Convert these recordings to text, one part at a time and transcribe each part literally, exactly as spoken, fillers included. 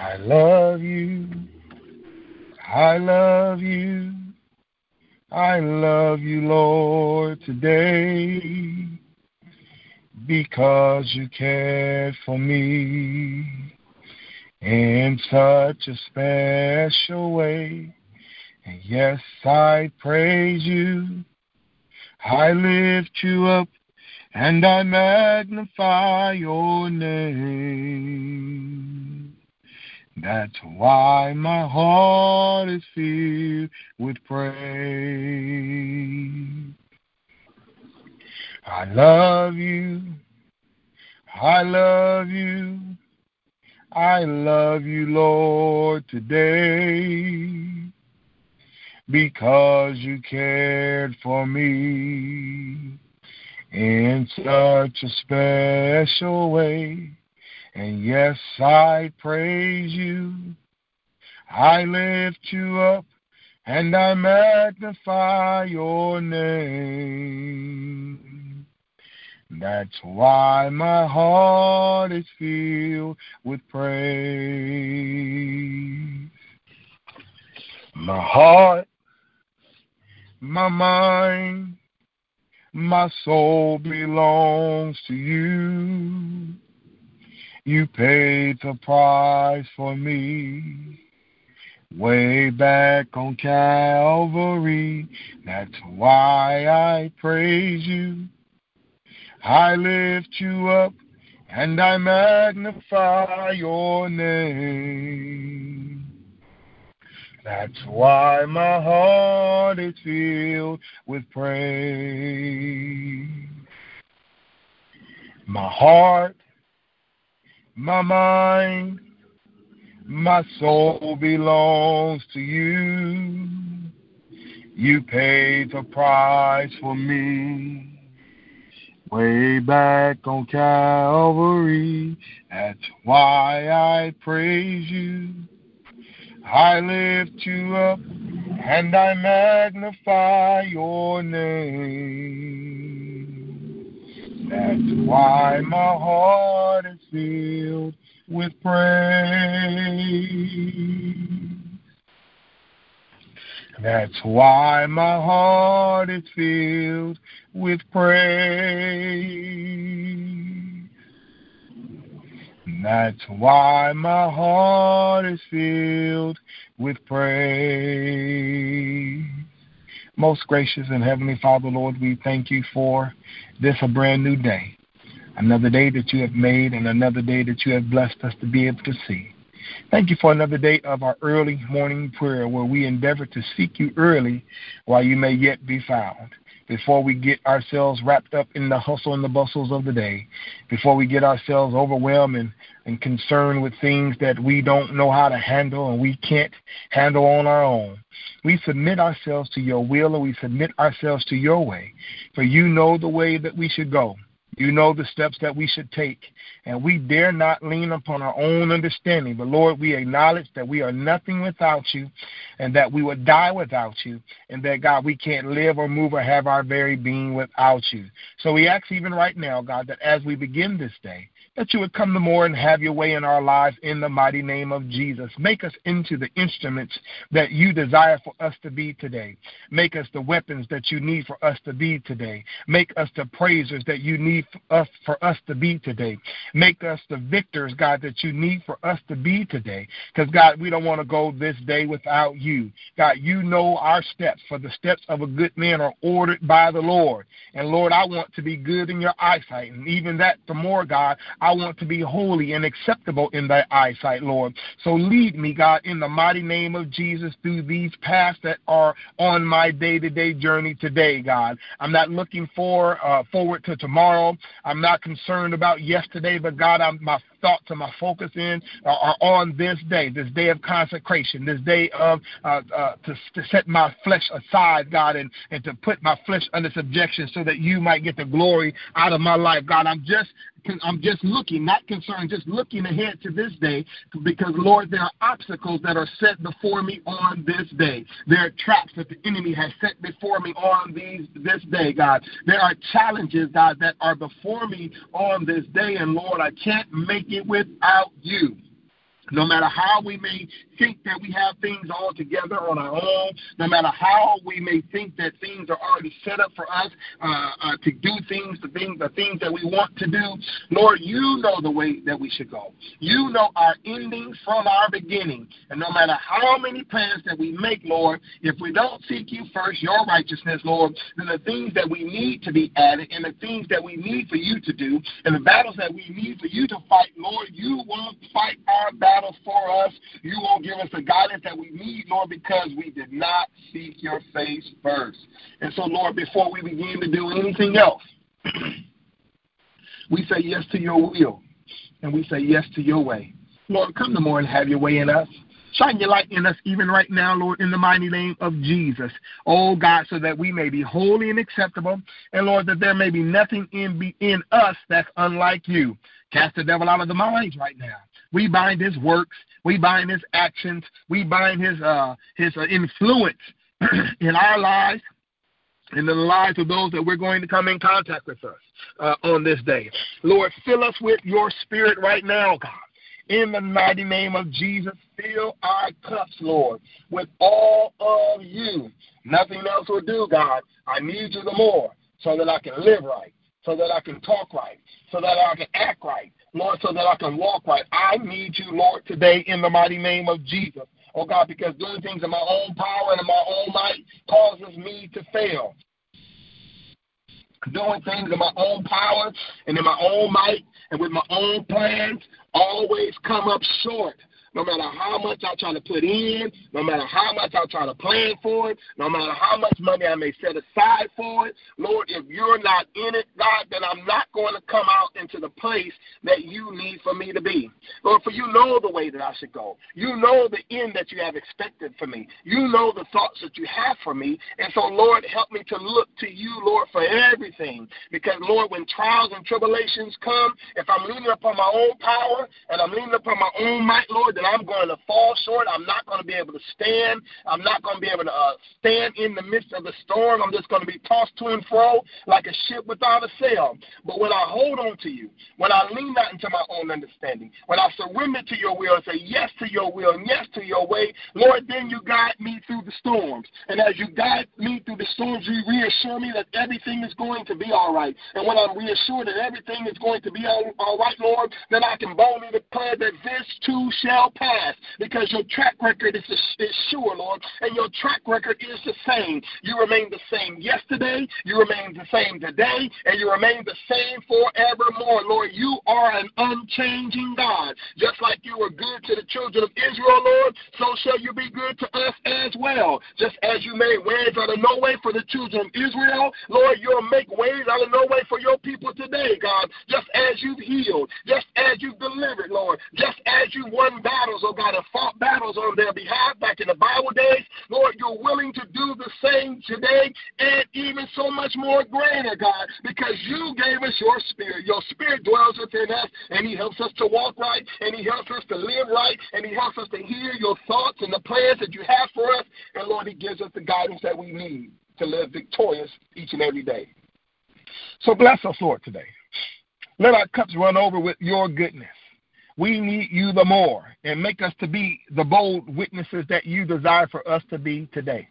I love you. I love you. I love you, Lord, today because you cared for me in such a special way. And yes, I praise you. I lift you up and I magnify your name. That's why my heart is filled with praise. I love you. I love you. I love you, Lord, today because you cared for me in such a special way. And yes, I praise you. I lift you up and I magnify your name. That's why my heart is filled with praise. My heart, my mind, my soul belongs to you. You paid the price for me way back on Calvary. That's why I praise you. I lift you up and I magnify your name. That's why my heart is filled with praise. My heart, my mind, my soul belongs to you. You paid the price for me way back on Calvary. That's why I praise you. I lift you up and I magnify your name. That's why my heart is filled with praise. That's why my heart is filled with praise. That's why my heart is filled with praise. Most gracious and heavenly Father, Lord, we thank you for this a brand new day. Another day that you have made and another day that you have blessed us to be able to see. Thank you for another day of our early morning prayer where we endeavor to seek you early while you may yet be found. Before we get ourselves wrapped up in the hustle and the bustles of the day, before we get ourselves overwhelmed and, and concerned with things that we don't know how to handle and we can't handle on our own. We submit ourselves to your will and we submit ourselves to your way. For you know the way that we should go. You know the steps that we should take, and we dare not lean upon our own understanding. But, Lord, we acknowledge that we are nothing without you and that we would die without you and that, God, we can't live or move or have our very being without you. So we ask even right now, God, that as we begin this day, that you would come the more and have your way in our lives in the mighty name of Jesus. Make us into the instruments that you desire for us to be today. Make us the weapons that you need for us to be today. Make us the praisers that you need for us, for us to be today. Make us the victors, God, that you need for us to be today. Because, God, we don't want to go this day without you. God, you know our steps, for the steps of a good man are ordered by the Lord. And, Lord, I want to be good in your eyesight. And even that the more, God, I want to be holy and acceptable in thy eyesight, Lord. So lead me, God, in the mighty name of Jesus through these paths that are on my day-to-day journey today, God. I'm not looking for uh, forward to tomorrow. I'm not concerned about yesterday, but, God, I'm, my thoughts and my focus in uh, are on this day, this day of consecration, this day of uh, uh, to, to set my flesh aside, God, and, and to put my flesh under subjection so that you might get the glory out of my life. God, I'm just I'm just looking, not concerned, just looking ahead to this day because, Lord, there are obstacles that are set before me on this day. There are traps that the enemy has set before me on these this day, God. There are challenges, God, that are before me on this day, and, Lord, I can't make it without you. No matter how we may think that we have things all together on our own, no matter how we may think that things are already set up for us uh, uh, to do things, the things, the things that we want to do, Lord, you know the way that we should go. You know our endings from our beginning. And no matter how many plans that we make, Lord, if we don't seek you first, your righteousness, Lord, then the things that we need to be added and the things that we need for you to do and the battles that we need for you to fight, Lord, you won't fight our battles for us. You won't give us the guidance that we need, Lord, because we did not seek your face first. And so, Lord, before we begin to do anything else, we say yes to your will, and we say yes to your way. Lord, come to more and have your way in us. Shine your light in us even right now, Lord, in the mighty name of Jesus. Oh, God, so that we may be holy and acceptable. And, Lord, that there may be nothing in, be in us that's unlike you. Cast the devil out of the minds right now. We bind his works. We bind his actions. We bind his uh, his uh, influence in our lives and in the lives of those that we're going to come in contact with us uh, on this day. Lord, fill us with your spirit right now, God. In the mighty name of Jesus, fill our cups, Lord, with all of you. Nothing else will do, God. I need you the more so that I can live right, so that I can talk right, so that I can act right, Lord, so that I can walk right. I need you, Lord, today in the mighty name of Jesus. Oh, God, because doing things in my own power and in my own might causes me to fail. Doing things in my own power and in my own might and with my own plans always come up short. No matter how much I try to put in, no matter how much I try to plan for it, no matter how much money I may set aside for it, Lord, if you're not in it, God, then I'm not going to come out into the place that you need for me to be. Lord, for you know the way that I should go. You know the end that you have expected for me. You know the thoughts that you have for me. And so, Lord, help me to look to you, Lord, for everything. Because, Lord, when trials and tribulations come, if I'm leaning upon my own power and I'm leaning upon my own might, Lord, then I'm going to fall short. I'm not going to be able to stand. I'm not going to be able to uh, stand in the midst of the storm. I'm just going to be tossed to and fro like a ship without a sail. But when I hold on to you, when I lean not into my own understanding, when I surrender to your will and say yes to your will and yes to your way, Lord, then you guide me through the storms. And as you guide me through the storms, you reassure me that everything is going to be all right. And when I'm reassured that everything is going to be all, all right, Lord, then I can boldly declare that this too shall pass, because your track record is, is sure, Lord, and your track record is the same. You remain the same yesterday, you remain the same today, and you remain the same forevermore. Lord, you are an unchanging God. Just like you were good to the children of Israel, Lord, so shall you be good to us as well. Just as you made ways out of no way for the children of Israel, Lord, you'll make ways out of no way for your people today, God. Just as you've healed, just as you've delivered, Lord, just as you won battles, oh God, and fought battles on their behalf back in the Bible days, Lord, you're willing to do the same today and even so much more greater, God, because you gave us your spirit. Your spirit dwells within us, and he helps us to walk right, and he helps us to live right, and he helps us to hear your thoughts and the plans that you have for us, and Lord, he gives us the guidance that we need to live victorious each and every day. So bless us, Lord, today. Let our cups run over with your goodness. We need you the more, and make us to be the bold witnesses that you desire for us to be today.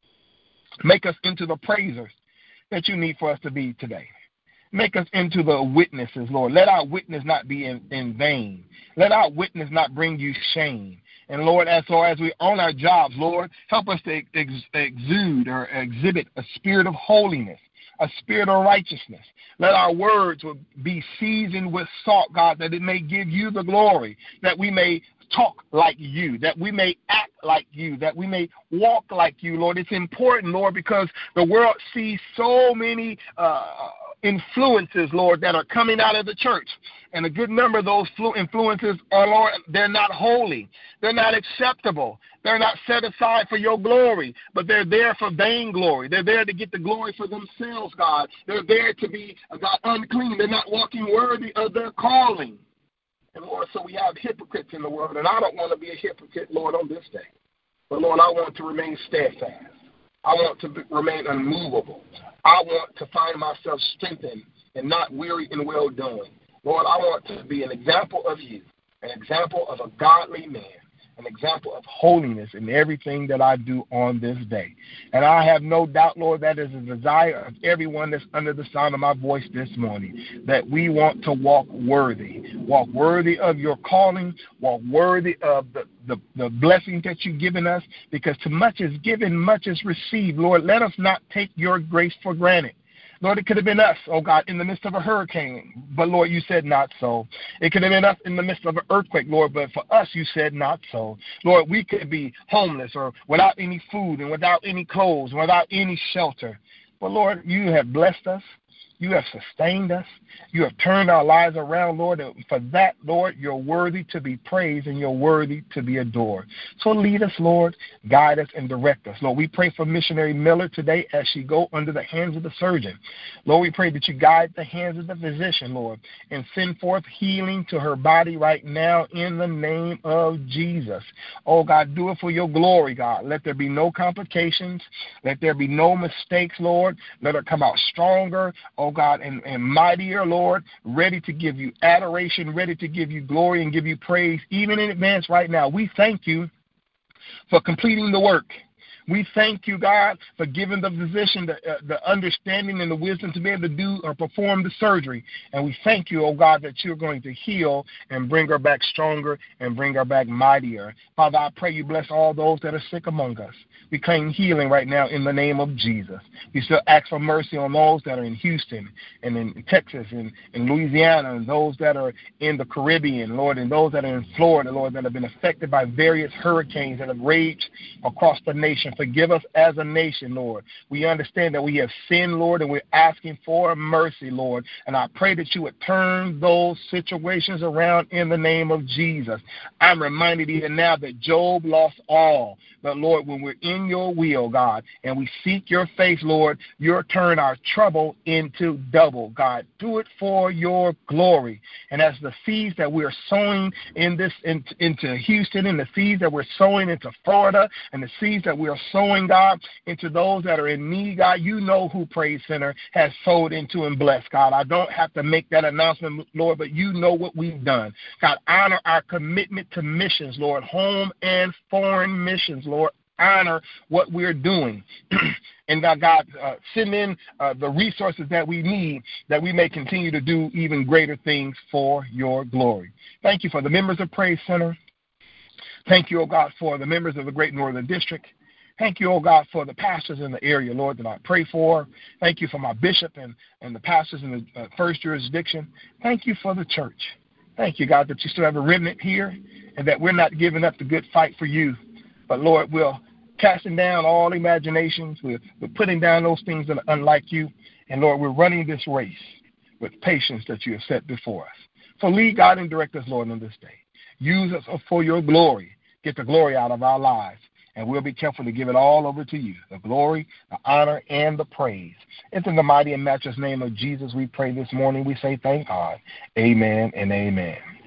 Make us into the praisers that you need for us to be today. Make us into the witnesses, Lord. Let our witness not be in, in vain. Let our witness not bring you shame. And, Lord, as, so as we own our jobs, Lord, help us to ex- exude or exhibit a spirit of holiness, a spirit of righteousness. Let our words be seasoned with salt, God, that it may give you the glory, that we may talk like you, that we may act like you, that we may walk like you, Lord. It's important, Lord, because the world sees so many uh, influences, Lord, that are coming out of the church. And a good number of those influences are, Lord, they're not holy. They're not acceptable. They're not set aside for your glory, but they're there for vainglory. They're there to get the glory for themselves, God. They're there to be, God, unclean. They're not walking worthy of their calling. And, Lord, so we have hypocrites in the world, and I don't want to be a hypocrite, Lord, on this day. But, Lord, I want to remain steadfast. I want to be, remain unmovable. I want to find myself strengthened and not weary in well-doing. Lord, I want to be an example of you. an example of a godly man, an example of holiness in everything that I do on this day. And I have no doubt, Lord, that is a desire of everyone that's under the sound of my voice this morning, that we want to walk worthy, walk worthy of your calling, walk worthy of the, the, the blessings that you've given us, because too much is given, much is received. Lord, let us not take your grace for granted. Lord, it could have been us, oh God, in the midst of a hurricane, but Lord, you said not so. It could have been us in the midst of an earthquake, Lord, but for us, you said not so. Lord, we could be homeless or without any food and without any clothes, without any shelter. But Lord, you have blessed us. You have sustained us. You have turned our lives around, Lord. And for that, Lord, you're worthy to be praised and you're worthy to be adored. So lead us, Lord, guide us and direct us. Lord, we pray for missionary Miller today as she go under the hands of the surgeon. Lord, we pray that you guide the hands of the physician, Lord, and send forth healing to her body right now in the name of Jesus. Oh, God, do it for your glory, God. Let there be no complications. Let there be no mistakes, Lord. Let her come out stronger, oh God, and, and mightier, Lord, ready to give you adoration, ready to give you glory and give you praise, even in advance right now. We thank you for completing the work. We thank you, God, for giving the physician the, uh, the understanding and the wisdom to be able to do or perform the surgery. And we thank you, oh God, that you're going to heal and bring her back stronger and bring her back mightier. Father, I pray you bless all those that are sick among us. We claim healing right now in the name of Jesus. We still ask for mercy on those that are in Houston and in Texas and in Louisiana and those that are in the Caribbean, Lord, and those that are in Florida, Lord, that have been affected by various hurricanes that have raged across the nation. Forgive us as a nation, Lord. We understand that we have sinned, Lord, and we're asking for mercy, Lord. And I pray that you would turn those situations around in the name of Jesus. I'm reminded even now that Job lost all. But, Lord, when we're in your will, God, and we seek your face, Lord, you'll turn our trouble into double, God. Do it for your glory. And as the seeds that we're sowing in this in, into Houston, and the seeds that we're sowing into Florida, and the seeds that we're sowing, God, into those that are in need, God, you know who Praise Center has sowed into and blessed, God. I don't have to make that announcement, Lord, but you know what we've done. God, honor our commitment to missions, Lord, home and foreign missions, Lord. Honor what we're doing. And God, God uh, send in uh, the resources that we need that we may continue to do even greater things for your glory. Thank you for the members of Praise Center. Thank you, oh God, for the members of the Great Northern District. Thank you, oh God, for the pastors in the area, Lord, that I pray for. Thank you for my bishop and, and the pastors in the uh, first jurisdiction. Thank you for the church. Thank you, God, that you still have a remnant here and that we're not giving up the good fight for you. But, Lord, we'll casting down all imaginations. We're, we're putting down those things that are unlike you. And, Lord, we're running this race with patience that you have set before us. So lead, God, and direct us, Lord, on this day. Use us for your glory. Get the glory out of our lives. And we'll be careful to give it all over to you, the glory, the honor, and the praise. It's in the mighty and matchless name of Jesus we pray this morning. We say thank God. Amen and amen.